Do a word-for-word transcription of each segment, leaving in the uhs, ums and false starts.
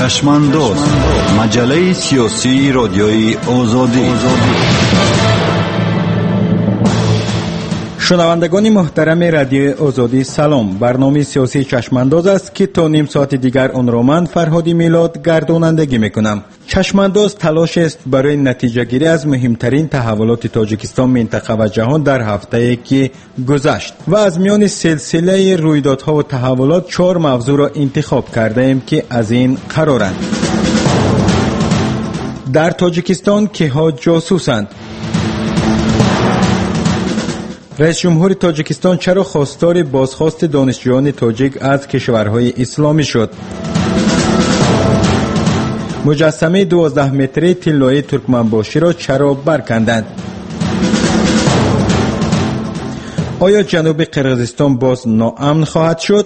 چشمانداز، مجله سیاسی رادیوی آزادی. شنوندگان محترم رادیو آزادی سلام. برنامه سیاسی چشمانداز است که تا نیم ساعت دیگر آن را من فرهادی میلاد گردانندگی میکنم. چشمانداز تلاش است برای نتیجه گیری از مهمترین تحولات تاجیکستان، منطقه و جهان در هفته‌ای که گذشت و از میان سلسله رویدادها و تحولات چهار موضوع را انتخاب کرده ایم که از این قرارند: در تاجیکستان کیها جاسوسند؟ رئیس جمهور تاجیکستان چرا خواستار بازخواست دانشجویان تاجیک از کشورهای اسلامی شد؟ مجسمه دوازده متری طلایی ترکمنباشی را چرا برکندند؟ آیا جنوب قرقیزستان باز ناامن خواهد شد؟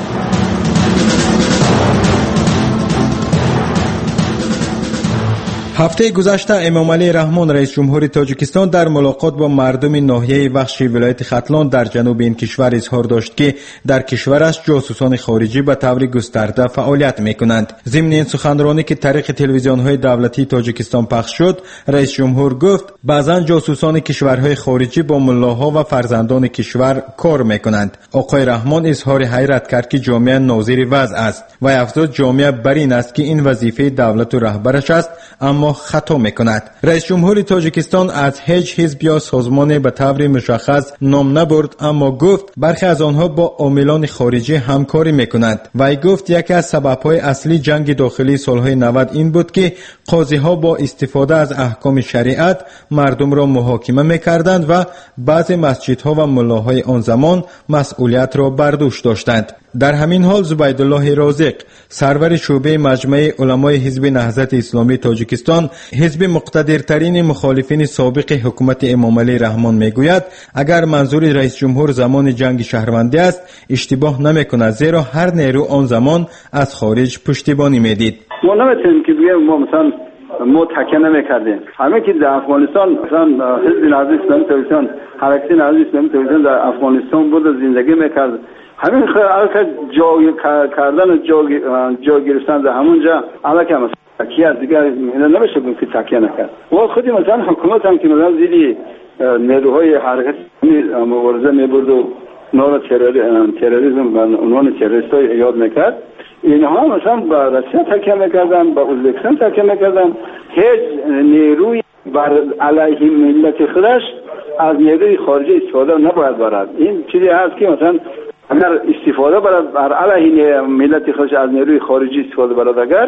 هفته گذشته امام علی رحمان رئیس جمهور تاجیکستان در ملاقات با مردم ناحیه وخش ولایت ختلان در جنوب این کشور اظهار داشت که در کشورش جاسوسان خارجی به طور گسترده فعالیت میکنند. ضمن این سخنرانی که طریق تلویزیون‌های دولتی تاجیکستان پخش شد، رئیس جمهور گفت بعضا جاسوسان کشورهای خارجی با ملاها و فرزندان کشور کار میکنند. آقای رحمان اظهار حیرت کرد که جامعه ناظر وضع است و افزود جامعه بر این است که این وظیفه دولت و رهبرش است، اما خطا میکند. رئیس جمهور تاجیکستان از هیچ حزب یا سازمان به طور مشخص نام نبرد، اما گفت برخی از آنها با عاملان خارجی همکاری میکنند. وی گفت یکی از سببهای اصلی جنگ داخلی سالهای نود این بود که قاضی‌ها با استفاده از احکام شریعت مردم را محاکمه میکردند و بعضی مسجدها و ملاهای آن زمان مسئولیت را بر دوش داشتند. در همین حال زبیدالله رازق، سرور شعبه مجمع علمای حزب نهضت اسلامی تاجیکستان، حزب مقتدرترین مخالفین سابق حکومت امام علی رحمان میگوید اگر منظور رئیس جمهور زمان جنگ شهروندی است، اشتباه نمیکند، زیرا هر نیرو آن زمان از خارج پشتیبانی میدید. ما نمیتونیم که بگیم ما مثلا ما تکیه نمیکردیم. همه که در افغانستان مثلا حزب نهضت اسلامی تاجیکستان، حرکت نهضت اسلامی تاجیکستان در افغانستان بود و زندگی میکرد. همین خیلی جا کردن و جا, جا گرفتن در همونجا علاقه مثلا تکیه دیگر نمیشه بود که تکیه نکرد. و خودی مثلا حکومت هم که مثلا زیدی نیروهای حرکت مبارزه میبرد و نام تروریسم و عنوان تروریست های یاد میکرد، اینها مثلا با روسیه تکیه میکردن، با ازبکستان تکیه میکردن. هیچ نیروی بر علیه ملت خودش از نیروی خارجی استفاده نباید برد. این چیزی هست که مثلا اگر استفاده برد بر علیه ملت خودش از نیروی خارجی استفاده برد، اگر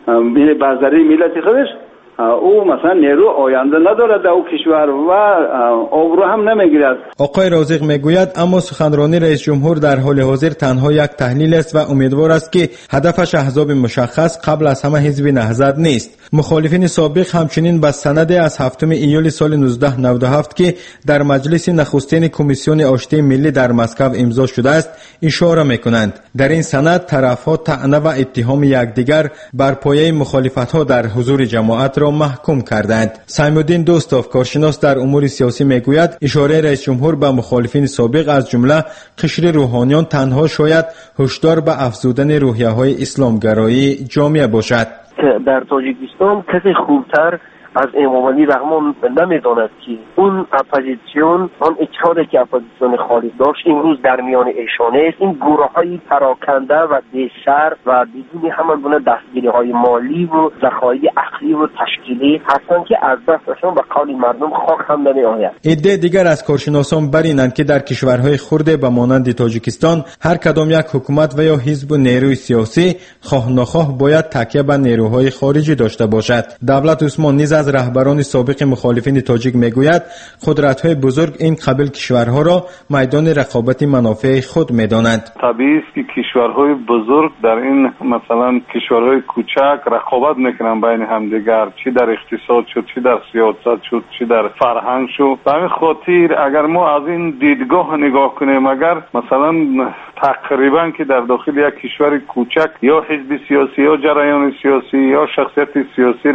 بر ضرر ملت خودش، او مثلا نیرو آینده ندارد در او کشور و آبرو هم نمیگیرد. آقای رازق میگوید اما سخنرانی رئیس جمهور در حال حاضر تنها یک تحلیل است و امیدوار است که هدفش احزاب مشخص قبل از همه حزب نهضت نیست. مخالفین سابق همچنین به سند از هفتم ایول سال نوزده نود و هفت که در مجلس نخستین کمیسیون آشتی ملی در مسکو امضا شده است اشاره میکنند. در این سند طرفها طعنه و اتهام یکدیگر بر پایه مخالفت‌ها در حضور جماعت را محکوم کردند. سیم‌الدین دوستاف، کارشناس در امور سیاسی، میگوید اشاره رئیس جمهور به مخالفین سابق از جمله قشر روحانیان تنها شاید هشدار به افزودن روحیه‌های اسلامگرایی جامعه باشد. در تاجیکستان کسی خوبتر از امام علی رحمان نمیداند که اون اپوزیسیون، آن اجتهادی که اپوزیسیون خارج داشت امروز در میان ایشانه است. این گروه‌های پراکنده و بی‌سر و بدون همان گونه دستگیری‌های مالی و ذخایر عقلی و تشکیلی هستند که از دستشان به قول مردم خاک هم نمی‌آید. عده دیگر از کارشناسان بر اینند که در کشورهای خرد به مانند تاجیکستان هر کدام یک حکومت و یا حزب و نیروی سیاسی خواه نخواه باید تکیه به نیروهای خارجی داشته باشد. دولت عثمان نیز از رهبران سابق مخالفین تاجیک میگوید قدرت‌های بزرگ این قبیل کشورها را میدان رقابت منافع خود می‌دانند. طبیعی است که کشورهای بزرگ در این مثلا کشورهای کوچک رقابت میکنن بین همدیگر، چی در اقتصاد شد، چی در سیاست شد، چی در فرهنگ شد. به همین خاطر اگر ما از این دیدگاه نگاه کنیم، اگر مثلا تقریبا که در داخل یک کشور کوچک یا حزب سیاسی یا جریان سیاسی یا شخصیت سیاسی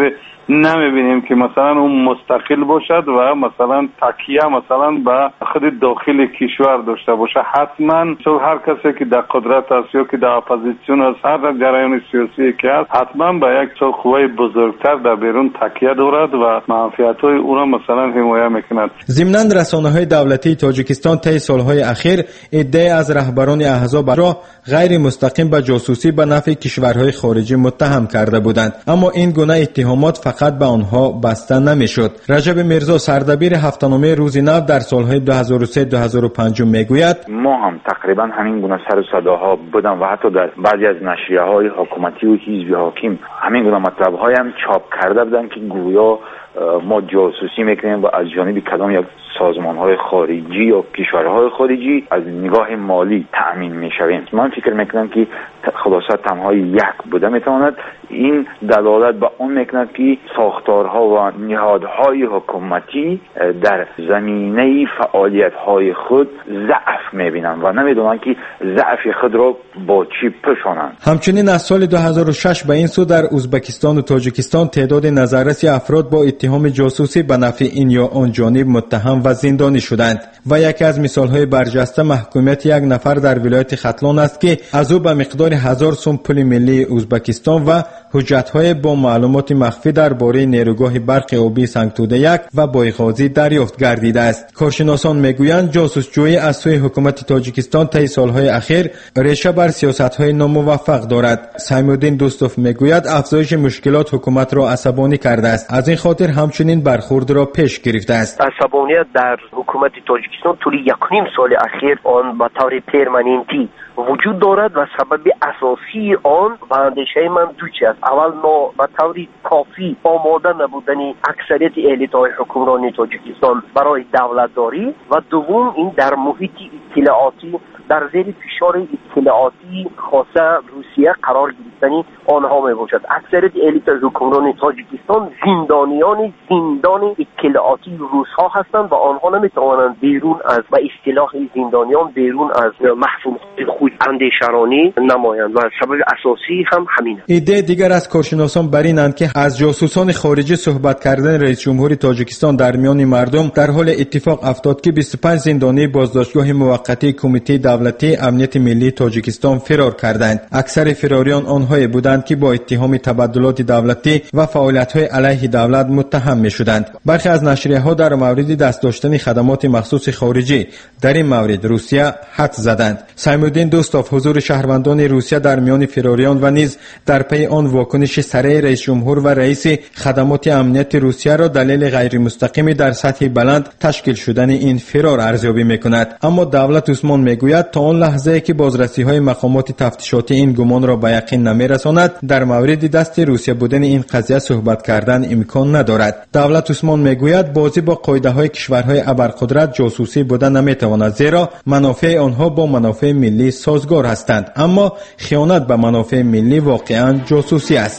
نمیبینیم که مثلا اون مستقل باشد و مثلا تکیه مثلا به خود داخل کشور داشته باشه. حتما تو هر کسی که در قدرت است یا که در اپوزیسیون است، هر جریان سیاسی که است، حتما به یک تو قوه بزرگتر در بیرون تکیه دارد و منفعت‌های او را مثلا حمایت میکند. ضمناً رسانه‌های دولتی تاجیکستان طی سالهای اخیر ادعای از رهبران احزاب را غیر مستقیم به جاسوسی به نفع کشورهای خارجی متهم کرده بودند، اما این گونه اتهامات فقط به آنها بسته نمیشد. رجب میرزا، سردبیر هفته‌نامه روز نو، در سالهای دو هزار و سه تا دو هزار و پنج میگوید ما هم تقریبا همین گونه سر و صداها بودن و حتی در بعضی از نشریه‌های حکومتی و حزب حاکم همین گونه مطلب‌های هم چاپ کرده بودند که گویا ما جاسوسی میکنیم و از جانب کدام یک سازمان‌های خارجی یا کشورهای خارجی از نگاه مالی تأمین میشویم. من فکر میکنم که خلاصه تنها یک بوده میتواند این دلالت به اون میکند که ساختارها و نهادهای حکومتی در زمینه فعالیت‌های خود ضعف میبینند و نمیدونند که ضعف خود را با چی پوشانند. همچنین از سال دو هزار و شش به این سو در ازبکستان و تاجیکستان تعداد نظررسی افراد با اتهام جاسوسی به نفع این یا آن جانب متهم و زندانی شدند و یکی از مثال‌های برجسته محکومیت یک نفر در ولایت ختلان است که از او به مقدار هزار سوم پول ملی ازبکستان و حجت‌های با معلومات مخفی درباره نیروگاه برق آبی سنگتوده یک و بایغازی دریافت گردیده است. کارشناسان میگویند جاسوسجویی از سوی حکومت تاجیکستان طی سالهای اخیر ریشه بر سیاست‌های ناموفق دارد. سیمودین دوستوف میگوید افزایش مشکلات حکومت را عصبانی کرده است، از این خاطر همچنین برخورد را پیش گرفته است. عصبانیت در حکومت تاجیکستان طول یک نیم سال اخیر آن به طور پرمننتی وجود دارد و سبب اساسی آن و اندیشه من دو چیز است. اول ما به طور کافی آماده نبودن اکثریت الیت‌های حکمرانی تاجیکستان برای دولتداری و دوم این در محیط اطلاعاتی در زیر فشار اطلاعاتی خاصه روسیه قرار گرفتنی آنها می باشد. اکثریت الیت حکمران تاجیکستان زندانیان زندان اطلاعاتی روس‌ها هستند و آنها نمی توانند بیرون از و اصطلاح زندانیان بیرون از محفوظ خود اندیشرانی نمایند و سبب اساسی هم همین است. ایده دیگر از کارشناسان بر اینند که از جاسوسان خارجی صحبت کردن رئیس جمهوری تاجیکستان در میان مردم در حال اتفاق افتاد که بیست و پنج زندانی بازداشتگاه موقتی کمیته دولتی امنیت ملی تاجیکستان فرار کردند. اکثر فراریان آنهایی بودند که با اتهام تبادلات دولتی و فعالیت‌های علیه دولت متهم می‌شدند. برخی از نشریه‌ها در مورد دست داشتن خدمات مخصوص خارجی در این مورد روسیه حدس زدند. سیمودین دوستوف، حضور شهروندان روسیه در میان فراریان و نیز در پی آن واکنش سریع رئیس جمهور و رئیس خدمات امنیت روسیه را دلیل غیر مستقیمی در سطح بلند تشکیل شدن این فرار ارزیابی می‌کند. اما دولت عثمان میگوید تا آن لحظه که بازرسی‌های مقامات تفتیشاتی این گمان را به یقین نمی‌رساند در مورد دست روسیه بودن این قضیه صحبت کردن امکان ندارد. دولت عثمان میگوید بازی با قاعده‌های کشورهای ابرقدرت جاسوسی بودن نمی‌تواند، زیرا منافع آنها با منافع ملی سازگار هستند، اما خیانت به منافع ملی واقعاً جاسوسی است.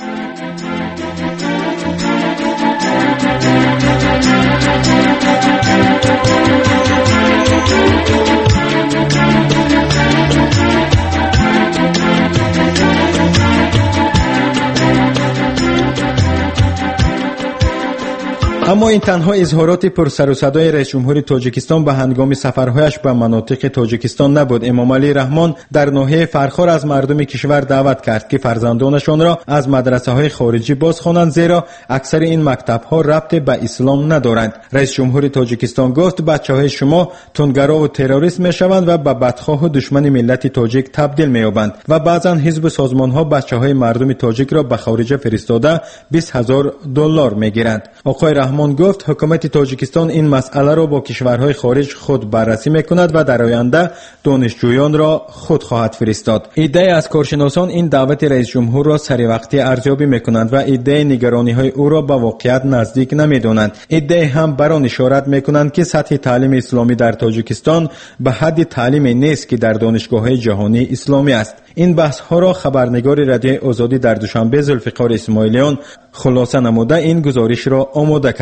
اما این تنها اظهارات پر سر و صدای رئیس جمهوری تاجیکستان به هنگام سفرهایش به مناطق تاجیکستان نبود. امام علی رحمان در ناحیه فرخار از مردم کشور دعوت کرد که فرزندانشان را از مدرسه‌های خارجی بازخوانند، زیرا اکثر این مکتب‌ها ربط به اسلام ندارند. رئیس جمهوری تاجیکستان گفت بچه‌های شما تندگرا و تروریست میشوند و به بدخواه و دشمن ملت تاجیک تبدیل می‌یابند و بعضاً حزب و سازمان‌ها بچه‌های مردم تاجیک را به خارج فرستاده بیست هزار دلار می‌گیرند. آقای رحمان گفت حکومت تاجیکستان این مسئله را با کشورهای خارج خود بررسی میکند و در آینده دانشجویان را خود خواهد فرستاد. ایده از کارشناسان این دعوت رئیس جمهور را سری وقتی ارزیابی میکنند و ایده نگرانی‌های او را به واقعیت نزدیک نمیدانند. ایده هم بر آن اشارت میکنند که سطح تعلیم اسلامی در تاجیکستان به حد تعلیم نیست که در دانشگاه‌های جهانی اسلامی است. این بحث ها را خبرنگار رادیو آزادی در دوشنبه ذوالفقار اسماعیلیان خلاصه نموده این گزارش را آماده کرد.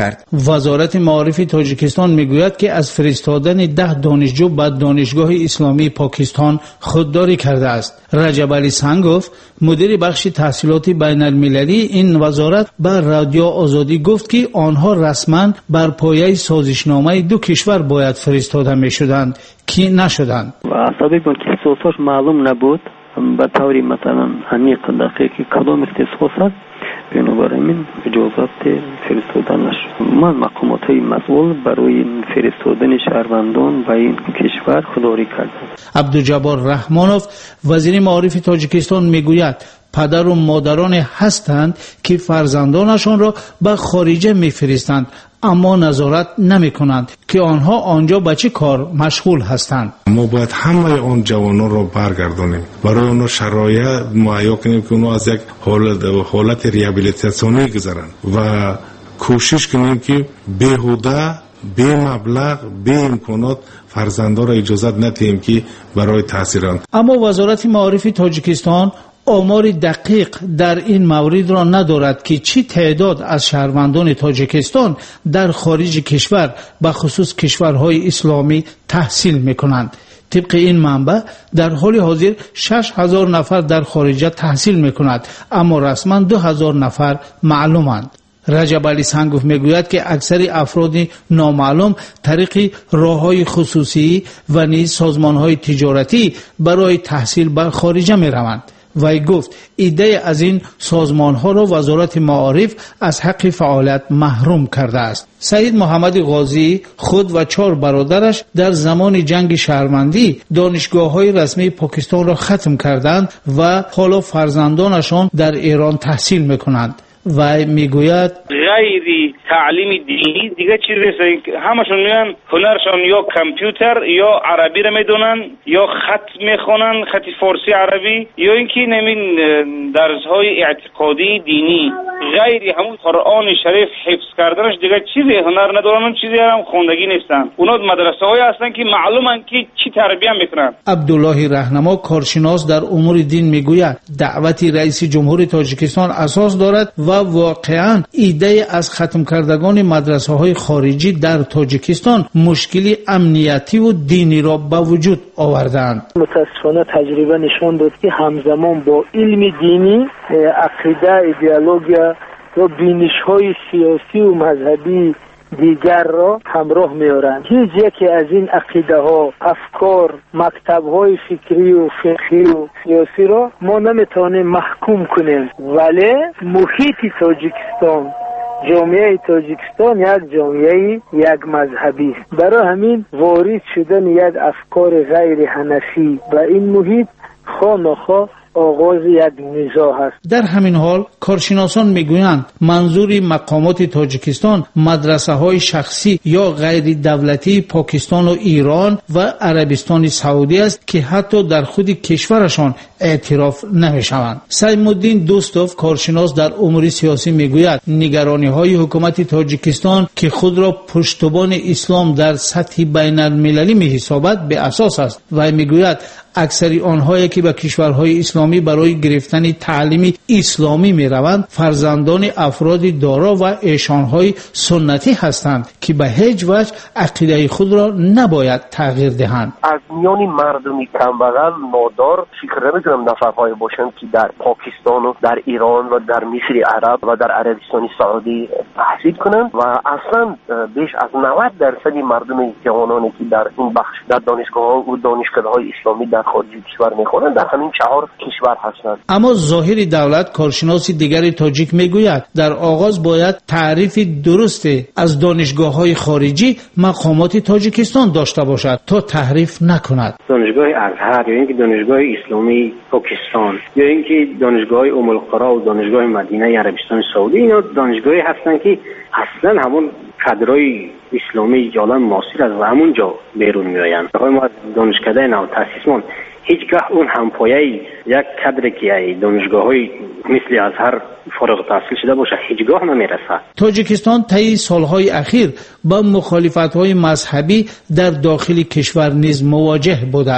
کرد. وزارت معارف تاجیکستان میگوید که از فرستادن ده دانشجو به دانشگاه اسلامی پاکستان خودداری کرده است. رجب علی سنگوف مدیر بخش تحصیلات بین المللی این وزارت به رادیو آزادی گفت که آنها رسما بر پایه سازشنامه دو کشور باید فرستاده میشدند که نشدند. و اسبابی که اختصاصش معلوم نبود به طوری مثلا عمیق دقیقی کدام اختصاص است، بنابراین اجازت فرستادن نشد. من مقامات مسئول برای فرستادن شهروندان به این کشور خودداری کردم. عبدالجبار رحمانوف وزیر معارف تاجیکستان میگوید پدر و مادران هستند که فرزندانشان را به خارجه میفرستند اما نظارت نمی کنند که آنها آنجا به چه کار مشغول هستند. ما باید همه آن جوانان را برگردانیم، برای آنها شرایط مهیا کنیم که آنها از یک حالت, حالت ریابیلیتاسیونی گذرند و کوشش کنیم که بیهوده بی مبلغ بی امکانات فرزندان را اجازت ندهیم که برای تحصیلند. اما وزارت معارف تاجیکستان آمار دقیق در این مورد را ندارد که چی تعداد از شهروندان تاجیکستان در خارج کشور به خصوص کشورهای اسلامی تحصیل میکنند. طبق این منبع در حال حاضر شش هزار نفر در خارج تحصیل میکند اما رسما دو هزار نفر معلومند. رجب علی سنگوف میگوید که اکثر افراد نامعلوم طریق راههای خصوصی و نیز سازمانهای تجارتی برای تحصیل به خارج میروند. وی گفت ایده از این سازمان ها را وزارت معارف از حق فعالیت محروم کرده است. سید محمد غازی خود و چهار برادرش در زمان جنگ شهروندی دانشگاه های رسمی پاکستان را ختم کردند و حالا فرزندانشان در ایران تحصیل میکنند. و میگوید غیری تعلیم دینی دیگه چیز نیست، همشون میان هنرشون یا کامپیوتر یا عربی رو میدونن یا خط میخونن، خط فارسی عربی، یا اینکه نمین درس‌های اعتقادی دینی. غیری همون قرآن شریف حفظ کردنش دیگه چیزی هنر ندارن، اون چیزی هم خوندگی نیستن. اونا مدرسه‌های هستن که معلومن که چی تربیت میکنن. عبدالله رهنما کارشناس در امور دین میگوید دعوت رئیس جمهور تاجیکستان اساس دارد و واقعا ایده از ختم کردگان مدرسه های خارجی در تاجیکستان مشکلی امنیتی و دینی را به وجود آوردند. متاسفانه تجربه نشان داد که همزمان با علم دینی عقیده، ایدئولوژی و بینش های سیاسی و مذهبی دیگر را همراه میارند. هیچ یکی از این عقیده ها، افکار، مکتب های فکری و فقهی و سیاسی را ما نمیتونیم محکوم کنیم، ولی محیط تاجیکستان، جامعه تاجیکستان یک جامعه یک مذهبی است. برای همین وارد شدن یک افکار غیر حنفی و این محیط خواه نخواه آغاز یک نزاع است. در همین حال کارشناسان میگویند منظور مقامات تاجیکستان مدرسه های شخصی یا غیر دولتی پاکستان و ایران و عربستان سعودی است که حتی در خود کشورشان اعتراف نمیشوند. سیم الدین دوستوف کارشناس در امور سیاسی میگوید نگرانی های حکومت تاجیکستان که خود را پشتبان اسلام در سطح بین المللی میحسابد به اساس است و میگوید اکثری آنهایی که به کشورهای اسلامی برای گرفتن تعلیم اسلامی می روند فرزندان افراد دارا و ایشانهای سنتی هستند که به هیچ وجه عقیده خود را نباید تغییر دهند. از میان مردمی کمبغل نادار فکر نمی‌کنم نفرهای باشند که در پاکستان و در ایران و در مصر عرب و در عربستان سعودی تحصیل کنند و اصلا بیش از نود درصد مردم جوانانی که در این بخش در دانشگاه‌ها و دانشکده‌های اسلامی در خارج کشور میخورند در همین چهار کشور هستند. اما ظاهر دولت کارشناس دیگری تاجیک میگوید در آغاز باید تعریف درست از دانشگاه‌های خارجی مقامات تاجیکستان داشته باشد تا تحریف نکند. دانشگاه ازهر یا اینکه دانشگاه اسلامی پاکستان یا اینکه دانشگاه ام القرا و دانشگاه مدینه عربستان سعودی اینا دانشگاهی هستند که اصلا همون کادرای اسلامی جالان معاصر از همونجا بیرون میآیند. ما از دانشکده نو تاسیسمان هیچگاه اون همپایه یک کادر که دانشگاه‌های مثل ازهر فارغ التحصیل شده باشه هیچگاه نمیرسه. تاجیکستان طی سالهای اخیر با مخالفت‌های مذهبی در داخل کشور نیز مواجه بوده است.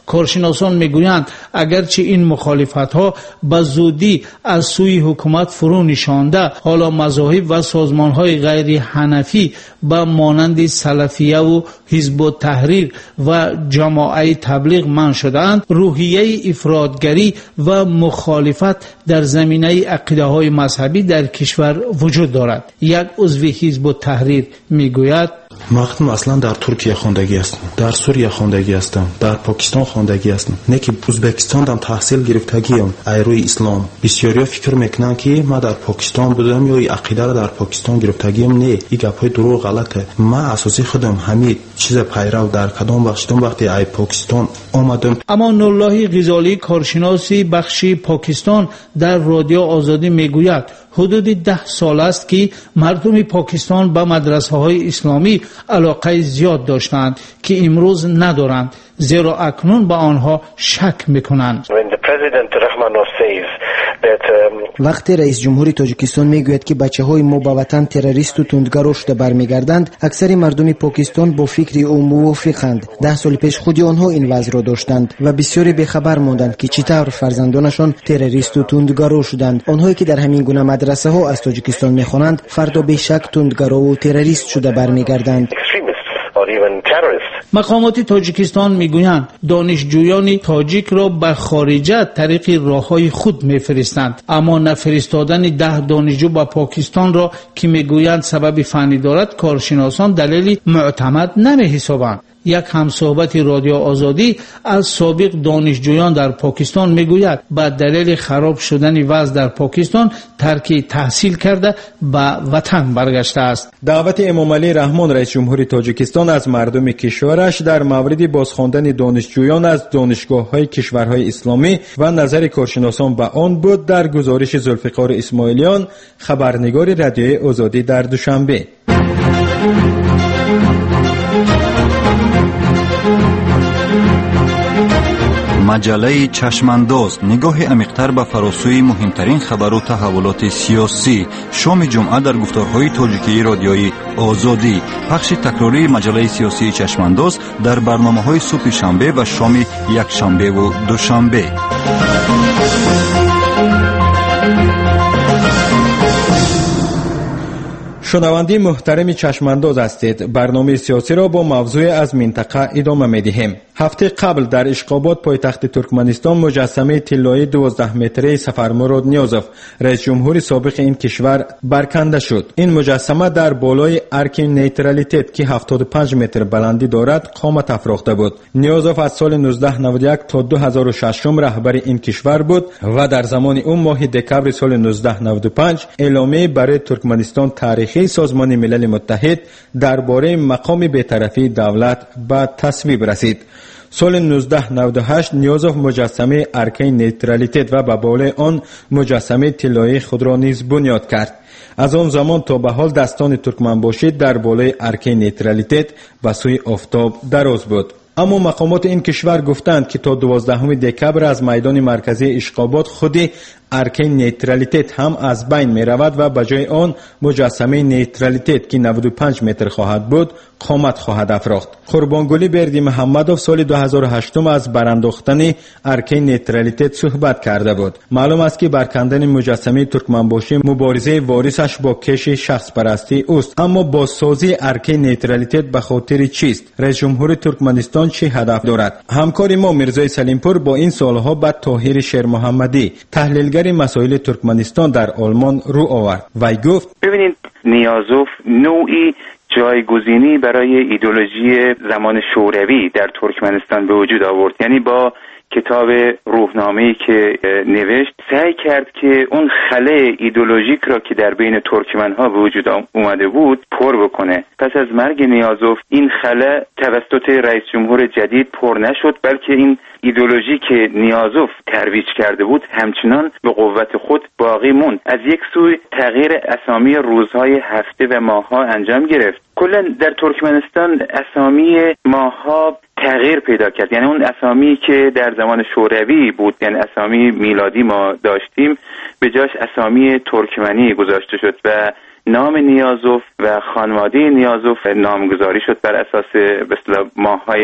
کارشناسان میگویند اگرچه این مخالفت‌ها به زودی از سوی حکومت فرو نشانده، حالا مذاهب و سازمان‌های غیر حنفی با مانند سلفیه و حزب التحریر و جماعه تبلیغ منع شدند، روحیه افراطگری و مخالفت در زمینه عقیده‌های مذهبی در کشور وجود دارد. یک عضو حزب التحریر میگوید مقدم اصلا در ترکیه خوندگی هستم، در سوریه خوندگی هستم، در پاکستان خوندگی هستم، نه که ازبکستان دم تحصیل گرفتگیم ایروی اسلام. بسیاری فکر میکنن که ما در پاکستان بودم یا عقیده را در پاکستان گرفتگیم. نه، این گپای دروغ غلطه. ما اساسی خودم همین چیز پیرو در کدام بخشتم وقتی ای پاکستان آمدم. امان الله غزالی کارشناسی بخش پاکستان در رادیو آزادی میگوید حدود ده سال است که مردم پاکستان به مدرسه های اسلامی علاقه زیاد داشتند که امروز ندارند، زیرا اکنون به آنها شک میکنند. وقتی رئیس جمهوری تاجیکستان میگوید که بچه های ما به وطن تروریست و تندگرا شده برمیگردند، اکثر مردم پاکستان با فکر او موافقند. ده سال پیش خودی آنها این وضع را داشتند و بسیاری بخبر ماندند که چطور فرزندانشان تروریست و تندگرا شدند. آنهایی که در همین گونه مدرسه ها از تاجیکستان میخوانند فردا به شک تندگرا و تروریست شده برمیگردند. مقامات تاجیکستان میگویند دانشجویان تاجیک را به خارجه طریق راههای خود میفرستند، اما نفرستادن ده دانشجو به پاکستان را که میگویند سبب فنی دارد کارشناسان دلیلی معتمد نمیحسابند. یک همصحبت رادیو آزادی از سابق دانشجویان در پاکستان میگوید به دلیل خراب شدن وضع در پاکستان ترک تحصیل کرده به وطن برگشته است. دعوت امام علی رحمان رئیس جمهوری تاجیکستان از مردم کشورش در مورد بازخواندن دانشجویان از دانشگاه‌های کشورهای اسلامی و نظر کارشناسان به آن بود در گزارش ذوالفقار اسماعیلیان، خبرنگار رادیو آزادی در دوشنبه. مجله چشمانداز، نگاه عمیق‌تر به فراسوی مهمترین خبر و تحولات سیاسی. شام جمعه در گفتارهای تاجیکی رادیوی آزادی. پخش تکراری مجله سیاسی چشمانداز در برنامه‌های صبح شنبه و شام یک شنبه و دوشنبه. شنوندی محترم چشمانداز هستید. برنامه سیاسی را با موضوع از منطقه ادامه می‌دهیم. هفته قبل در اشقاباد پایتخت ترکمنستان مجسمه طلایی دوازده متری سفرمراد نیازوف رئیس جمهور سابق این کشور برکنده شد. این مجسمه در بالای ارک نیترالیتت که هفتاد و پنج متر بلندی دارد قامت افراخته بود. نیازوف از سال نوزده نود و یک تا دو هزار و شش رهبر این کشور بود و در زمان اون ماه دکبر سال نوزده نود و پنج اعلامیه برای ترکمنستان تاریخی سازمان ملل متحد درباره مقام بی‌طرفی دولت به تصویب رسید. سال نوزده نود و هشت نیازوف مجسمه ارکه نیترالیتت و به بالای آن مجسمه طلایی خود را نیز بنیاد کرد. از آن زمان تا به حال دستان ترکمنباشی در بالای ارکه نیترالیتت به سوی آفتاب دراز بود. اما مقامات این کشور گفتند که تا دوازدهم دکبر از میدان مرکزی اشقاباد خودی ارکه نیترالیتت هم از بین می رود و به جای آن مجسمه نیترالیتت که نود و پنج متر خواهد بود قامت خواهد افراخت. قربانگلی بردی محمدوف سال دو هزار و هشت از برانداختن ارکه نیترالیتت صحبت کرده بود. معلوم است که برکندن مجسمه ترکمنباشی مبارزه وارثش با کش شخص پرستی است. اما بازسازی ارکه نیترالیتت به خاطر چیست؟ رئیس جمهور ترکمنستان چه هدف دارد؟ همکار ما میرزای سلیمپور با این سوالها به طاهر شیر محمدی تحلیلگر مسائل ترکمنستان در آلمان رو آورد. وی گفت ببینید نیازوف نوعی جایگزینی برای ایدئولوژی زمان شوروی در ترکمنستان به وجود آورد. یعنی با کتاب روحنامه‌ای که نوشت سعی کرد که اون خلأ ایدئولوژیک را که در بین ترکمن‌ها به وجود اومده بود پر بکنه. پس از مرگ نیازوف این خلأ توسط رئیس جمهور جدید پر نشد، بلکه این ایدئولوژی که نیازوف ترویج کرده بود همچنان به قوت خود باقی موند. از یک سوی تغییر اسامی روزهای هفته و ماه‌ها انجام گرفت. کلا در ترکمنستان اسامی ماه‌ها تغییر پیدا کرد. یعنی اون اسامی که در زمان شوروی بود، یعنی اسامی میلادی ما داشتیم، به جاش اسامی ترکمنی گذاشته شد و نام نیازوف و خانواده نیازوف نامگذاری شد بر اساس به اصطلاح ماه‌های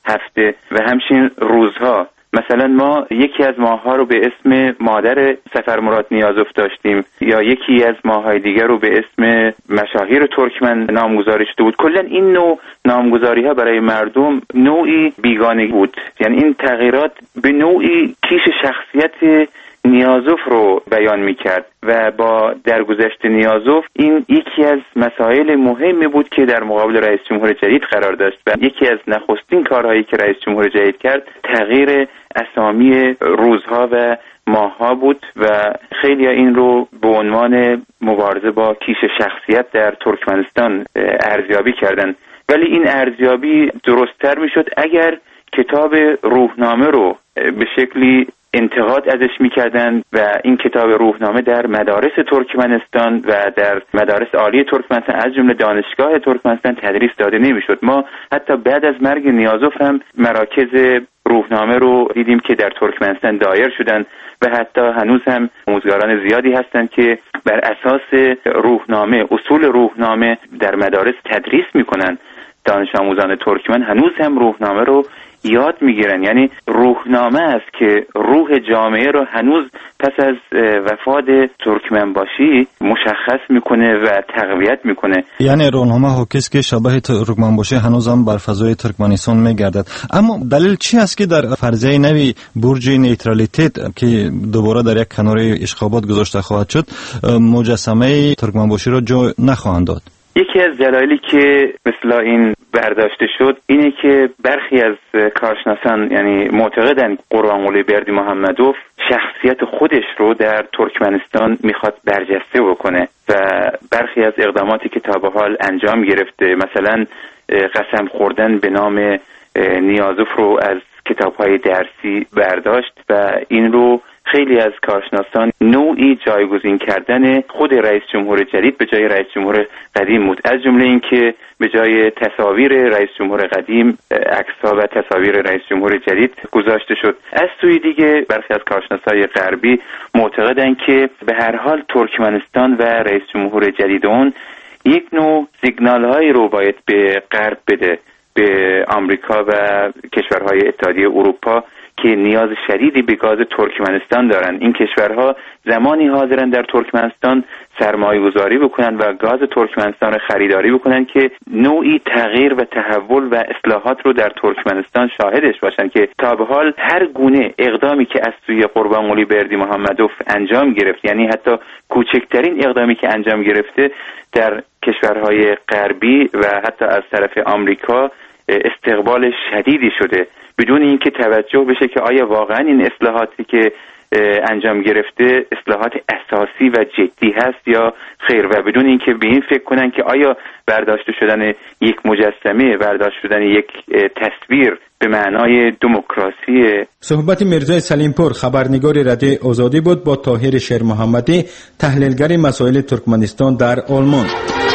هفته و همچنین روزها. مثلا ما یکی از ماه‌ها رو به اسم مادر سفر مراد نیازوف داشتیم یا یکی از ماه‌های دیگر رو به اسم مشاهیر ترکمن نامگذاری شده بود. کلا این نوع نامگذاری‌ها برای مردم نوعی بیگانگی بود، یعنی این تغییرات به نوعی کیش شخصیت نیازوف رو بیان می‌کرد و با درگذشت نیازوف این یکی از مسائل مهمی بود که در مقابل رئیس جمهور جدید قرار داشت و یکی از نخستین کارهایی که رئیس جمهور جدید کرد تغییر اسامی روزها و ماه‌ها بود و خیلی این رو به عنوان مبارزه با کیش شخصیت در ترکمنستان ارزیابی کردند. ولی این ارزیابی درست‌تر می‌شد اگر کتاب روحنامه رو به شکلی انتقاد ازش می‌کردند و این کتاب روحنامه در مدارس ترکمنستان و در مدارس عالی ترکمنستان از جمله دانشگاه ترکمنستان تدریس داده نمی‌شد. ما حتی بعد از مرگ نیازوف هم مراکز روحنامه رو دیدیم که در ترکمنستان دایر شدن و حتی هنوز هم آموزگاران زیادی هستند که بر اساس روحنامه، اصول روحنامه در مدارس تدریس می‌کنند. دانش آموزان ترکمن هنوز هم روحنامه رو یاد میگیرن، یعنی روحنامه است که روح جامعه رو هنوز پس از وفات ترکمن باشی مشخص میکنه و تقویت میکنه. یعنی روحنامه حاکیست که شبه ترکمن باشی هنوز هم بر فضای ترکمنستان میگردد. اما دلیل چی است که در فرضیه نوی برج نیترالیتت که دوباره در یک کنار اشخابات گذاشته خواهد شد مجسمه ترکمن باشی را جا نخواهند داد؟ یکی از دلایلی که مثلا این برداشته شد اینه که برخی از کارشناسان یعنی معتقدن قربانقلی بردیمحمدوف شخصیت خودش رو در ترکمنستان میخواد برجسته بکنه و برخی از اقداماتی که تا به حال انجام گرفته، مثلا قسم خوردن به نام نیازوف رو از کتاب‌های درسی برداشت و این رو خیلی از کارشناسان نوعی جایگزین کردن خود رئیس جمهور جدید به جای رئیس جمهور قدیم بود، از جمله این که به جای تصاویر رئیس جمهور قدیم عکس‌ها و تصاویر رئیس جمهور جدید گذاشته شد. از سوی دیگه برخی از کارشناسای غربی معتقدند که به هر حال ترکمنستان و رئیس جمهور جدید اون یک نوع سیگنال‌هایی رو باید به غرب بده، به آمریکا و کشورهای اتحادیه اروپا که نیاز شدیدی به گاز ترکمنستان دارن. این کشورها زمانی حاضرن در ترکمنستان سرمایه گذاری بکنن و گاز ترکمنستان رو خریداری بکنن که نوعی تغییر و تحول و اصلاحات رو در ترکمنستان شاهدش باشن که تا به حال هر گونه اقدامی که از سوی قربانقلی بردیمحمدوف انجام گرفت، یعنی حتی کوچکترین اقدامی که انجام گرفته در کشورهای غربی و حتی از طرف آمریکا استقبال شدیدی شده بدون اینکه توجه بشه که آیا واقعا این اصلاحاتی که انجام گرفته اصلاحات اساسی و جدی هست یا خیر و بدون اینکه به این فکر کنن که آیا برداشته شدن یک مجسمه، برداشت شدن یک تصویر به معنای دموکراسی. صحبت میرزای سلیمپور خبرنگار رادیوی آزادی بود با طاهر شیر محمدی تحلیلگر مسائل ترکمنستان در آلمان.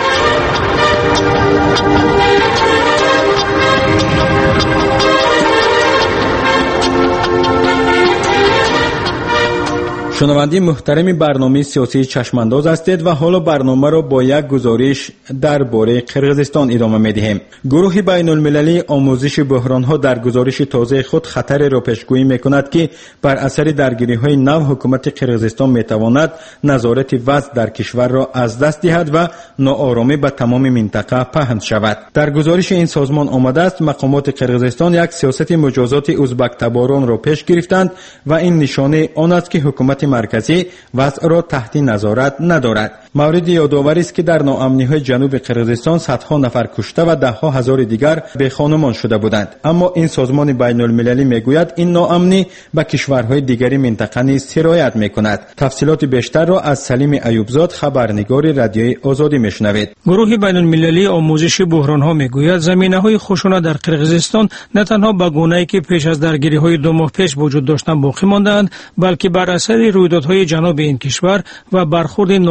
شنونده محترم برنامه سیاسی چشمانداز هستید و حالا برنامه را با یک گزارش درباره قرقیزستان ادامه می‌دهیم. گروه بین المللی آموزش بحران‌ها در گزارش تازه خود خطر را پیشگویی می‌کند که بر اثر درگیری‌های نو حکومت قرقیزستان می‌تواند نظارت وضع در کشور را از دست دهد و ناآرامی به تمام منطقه پهن شود. در گزارش این سازمان آمده است مقامات قرقیزستان یک سیاست مجازات ازبک تباران را پیش گرفتند و این نشانه آن است که حکومت مرکزی وضع را تحت نظارت ندارد. مورد یادآوری است که در ناامنی‌های جنوب قرقیزستان صدها نفر کشته و ده‌ها هزار دیگر بی‌خانمان شده بودند. اما این سازمان بین المللی میگوید این ناامنی به کشورهای دیگری منطقه نیز سرایت میکند. تفصیلات بیشتر را از سلیم ایوبزاد خبرنگار رادیوی آزادی میشنوید. گروه بین المللی آموزش بحران‌ها میگوید زمینه‌های خشونت در قرقیزستان نه تنها به گونه‌ای که پیش از درگیری‌های دو ماه پیش وجود داشتند باقی ماندند، بلکه بر اثر رویدادهای جنوب این کشور و برخورد ناسالم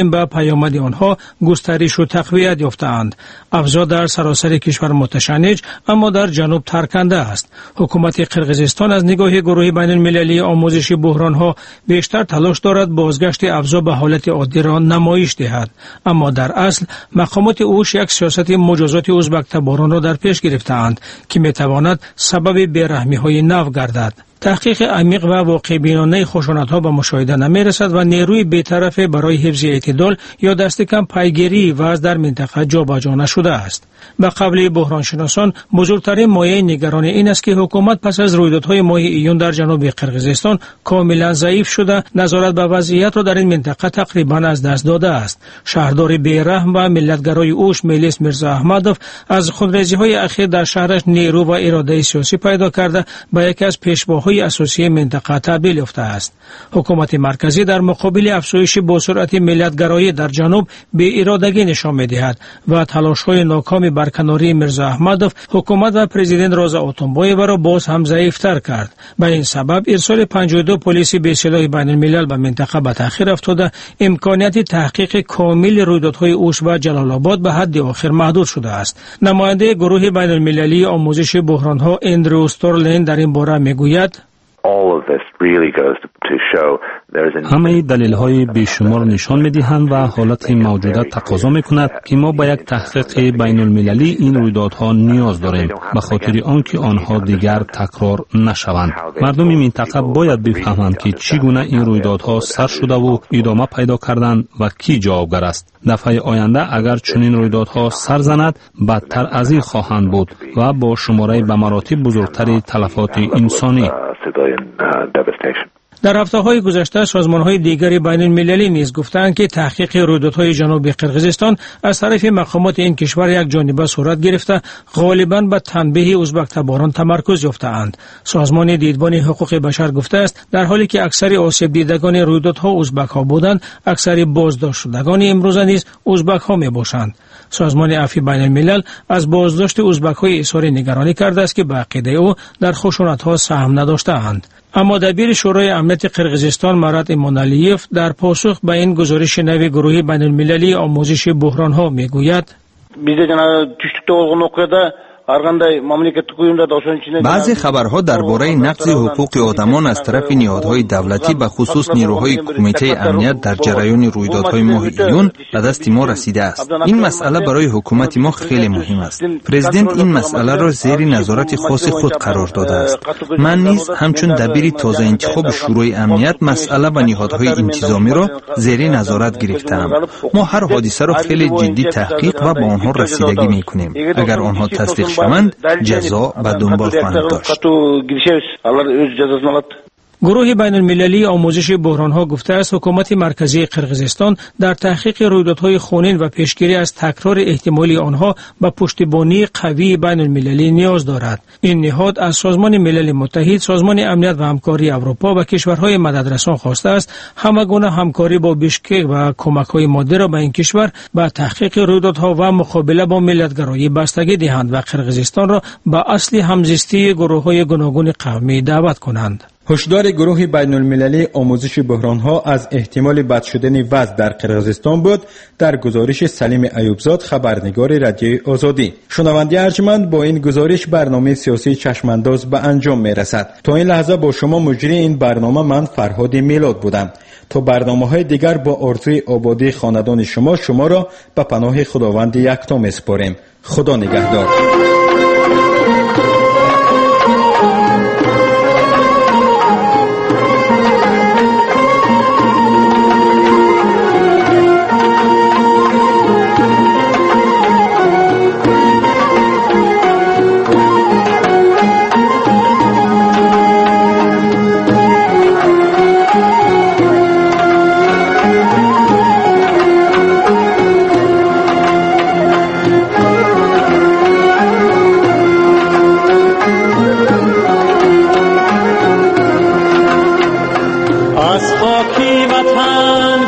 تصمیم به پیامد آنها گسترش و تقویت یافته‌اند. اوضاع در سراسر کشور متشنج اما در جنوب ترکنده است. حکومت قرقیزستان از نگاه گروه بین المللی آموزش بحران‌ها بیشتر تلاش دارد بازگشت اوضاع به حالت عادی را نمایش دهد، اما در اصل مقامات اوش یک سیاست مجازات ازبک تباران را در پیش گرفته‌اند که می‌تواند سبب بی‌رحمی‌های نو گردد. تحقیق عمیق و واقع بینانه خشونت‌ها به مشاهده نمی‌رسد و نیروی بی‌طرف برای حفظ اعتدال یا دست کم پیگیری وضع در منطقه جابجا نشده است. به قبل بحران شناسان بزرگترین مایه نگرانی این است که حکومت پس از رویدادهای ماه ایون در جنوب قرقیزستان کاملا ضعیف شده نظارت به وضعیت را در این منطقه تقریبا از دست داده است. شهردار بی‌رحم و ملتگرای اوش ملیس میرزا احمدوف از خودرضی‌های اخیر در شهرش نیرو و اراده سیاسی پیدا کرده به یکی از پیشواهای اساسی منطقه تبدیل یافته است. حکومت مرکزی در مقابل افزایش با سرعت ملتگرایی در جنوب بی‌ارادگی نشان می‌دهد و تلاش‌های ناکام برکناری میرزا احمدوف حکومت و پرزیدنت روزا اوتونبایووا را باز هم ضعیف‌تر کرد. به این سبب ارسال پنجاه و دو پلیس بی‌سلاح بین الملل به منطقه به تأخیر افتاده، امکانیت تحقیق کامل رویدادهای اوش و جلال آباد به حد آخر محدود شده است. نماینده گروه بین المللی آموزش بحران‌ها اندرو استورلین در این باره میگوید همه دلیل‌های بیشمار نشان می‌دهند و حالت موجوده تقاضا می‌کند که ما با یک تحقیق بین المللی این رویدادها نیاز داریم به خاطر آنکه آنها دیگر تکرار نشوند. مردم این منطقه باید بفهمند که چگونه این رویدادها سر شده و ادامه پیدا کردند و کی جوابگر است. دفعه آینده اگر چنین رویدادها سر زند بدتر از این خواهند بود و با شماره به مراتب بزرگتر تلفات انسانی. در هفته‌های گذشته سازمان‌های دیگری بین المللی نیز گفتند که تحقیق رویدادهای جنوب قرقیزستان از طرف مقامات این کشور یک جانبه صورت گرفته غالباً به تنبیه ازبک تباران تمرکز یافته‌اند. سازمان دیدبان حقوق بشر گفته است در حالی که اکثر آسیب دیدگان رویدادها ازبک‌ها بودند، اکثر بازداشت شدگان امروزه نیز ازبک‌ها میباشند. سازمان عفو بین الملل از بازداشت ازبک‌های اظهار نگرانی کرده است که به عقیده او در خشونت‌ها سهم نداشته‌اند. اما دبیر شورای امنیت قرقیزستان مراد ایمانالیف در پاسخ به این گزارش نوی گروه بین المللی آموزش بحران‌ها میگوید بعضی خبرها درباره نقض حقوق آدمان از طرف نهادهای دولتی به خصوص نیروهای کمیته امنیت در جریان رویدادهای ماه ایون به دست ما رسیده است. این مسئله برای حکومت ما خیلی مهم است. پرزیدنت این مسئله را زیر نظارت خاص خود قرار داده است. من نیز همچون دبیر تازه انتخاب شورای امنیت مسئله و نهادهای انتظامی را زیر نظارت گرفتم. ما هر حادثه را خیلی جدی تحقیق و به آنها رسیدگی میکنیم. اگر آنها تصدیق شوند جزا به دنبال خواهند داشت. گروه بین المللی آموزش بحران‌ها گفته است حکومت مرکزی قرقیزستان در تحقیق رویدادهای خونین و پیشگیری از تکرار احتمالی آنها به پشتیبانی قوی بین المللی نیاز دارد. این نهاد از سازمان ملل متحد، سازمان امنیت و همکاری اروپا و کشورهای مددرسان خواسته است همگونه همکاری با بیشکک و کمک‌های مادی را به این کشور به تحقیق رویدادها و مقابله با ملتگرایی بستگی دهند و قرقیزستان را به اصل همزیستی گروه‌های گوناگون قومی دعوت کنند. هشدار گروه بین المللی آموزش بحران‌ها از احتمال بد شدن وضع در قرقیزستان بود در گزارش سلیم ایوبزاد خبرنگار رادیوی آزادی. شنونده ارجمند، با این گزارش برنامه سیاسی چشمانداز به انجام میرسد. تا این لحظه با شما مجری این برنامه من فرهاد میلاد بودم. تا برنامه‌های دیگر با آرزوی آبادی خاندان شما شما را به پناه خداوند یکتا می‌سپاریم. خدا نگهدار. از خاکی وطن